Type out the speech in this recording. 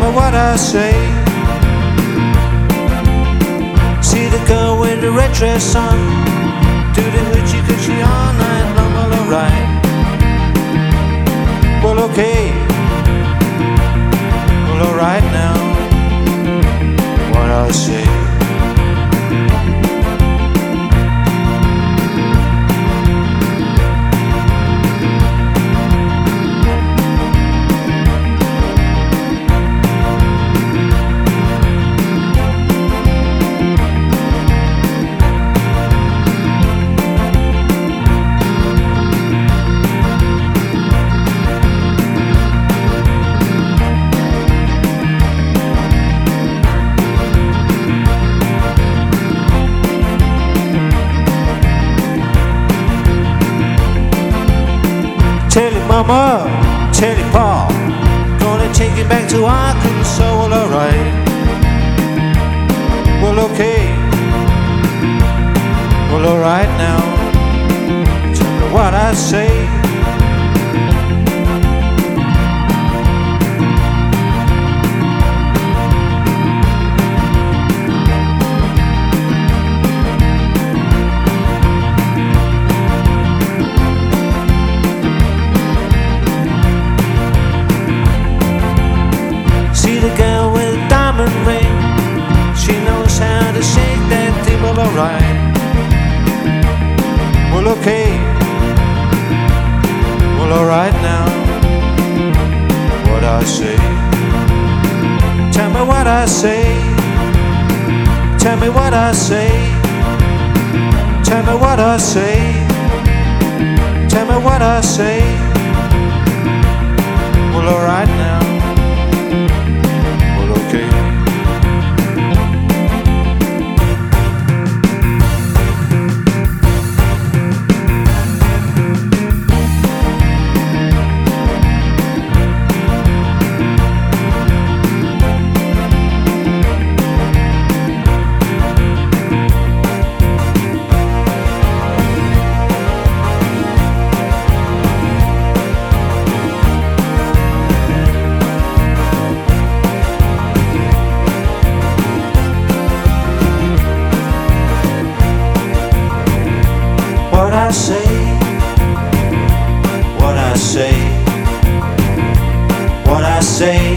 me what I say. See the girl with the red dress on, do the hoochie coochie all night long. Well, alright, well, okay, well, alright now, what I say. Tell your mama, tell your pa, gonna take you back to Arkansas. Well, alright, well, okay, well, alright now, tell me what I say. The girl with a diamond ring, she knows how to shake that thing. Well, alright, well, okay, well, alright now, what I say. Tell me what I say. Tell me what I say. Tell me what I say. Tell me what I say. Well, alright now, okay. What I say, what I say, what I say.